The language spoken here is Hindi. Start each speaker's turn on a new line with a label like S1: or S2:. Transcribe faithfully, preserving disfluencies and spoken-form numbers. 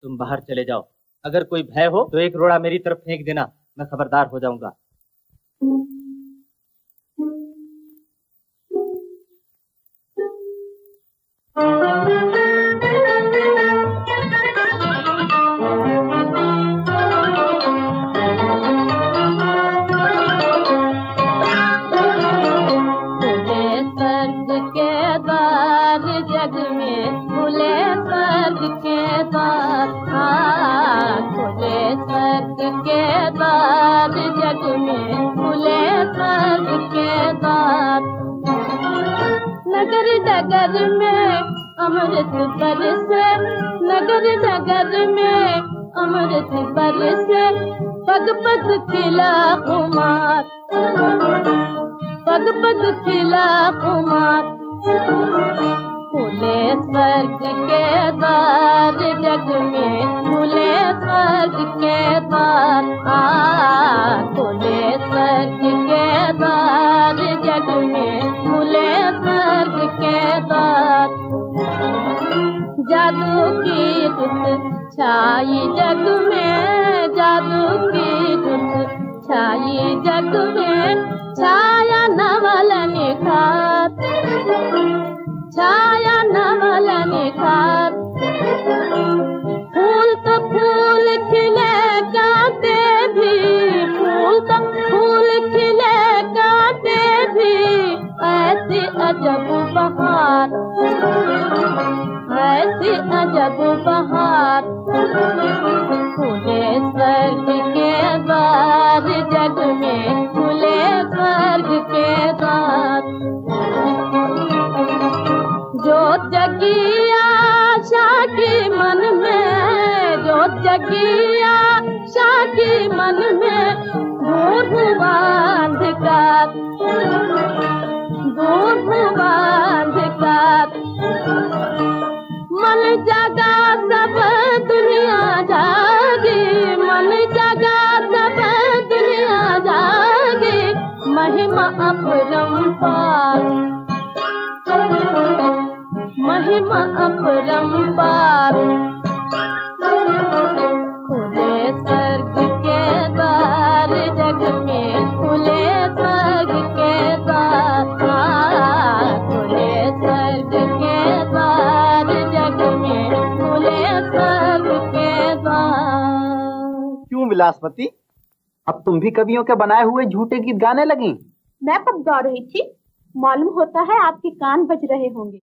S1: तुम बाहर चले जाओ। अगर कोई भय हो तो एक रोड़ा मेरी तरफ फेंक देना, मैं खबरदार हो जाऊंगा।
S2: नगर में अमृत बरसे, नगर नगर में अमृत बरसे, पग पग खिला कुमार, पग पग खिला कुमार। खुले स्वर्ग के द्वार जग में, खुले स्वर्ग के द्वार, आ खुले स्वर्ग के द्वार जग में, खुले स्वर्ग के द्वार। जादू की धुन छाई जग में, जादू की धुन छाई जग में, छाया नवल निखार, छाया नवल निखार। फूल तो फूल खिले कांटे भी, फूल तो फूल खिले कांटे भी, ऐसी अजब बहार, ऐसी अजब बहार। खुले स्वर्ग के द्वार जग में, खुले स्वर्ग के द्वार। जो जगी आशा की मन में, जो जगी आशा की मन में, दूर हुआ अंधकार, दूर हुआ अंधकार। मन जगा सब दुनिया जागी, मन जगा सब दुनिया जागी, महिमा अपरंपार, महिमा अपरंपार। खुले स्वर्ग के द्वार जग में, खुले स्वर्ग के द्वार, खुले स्वर्ग के द्वार जग में, खुले स्वर्ग के द्वार।
S3: क्यों विलासवती, अब तुम भी कवियों के बनाए हुए झूठे गीत गाने लगी?
S4: मैं कब गा रही थी? मालूम होता है आपके कान बज रहे होंगे।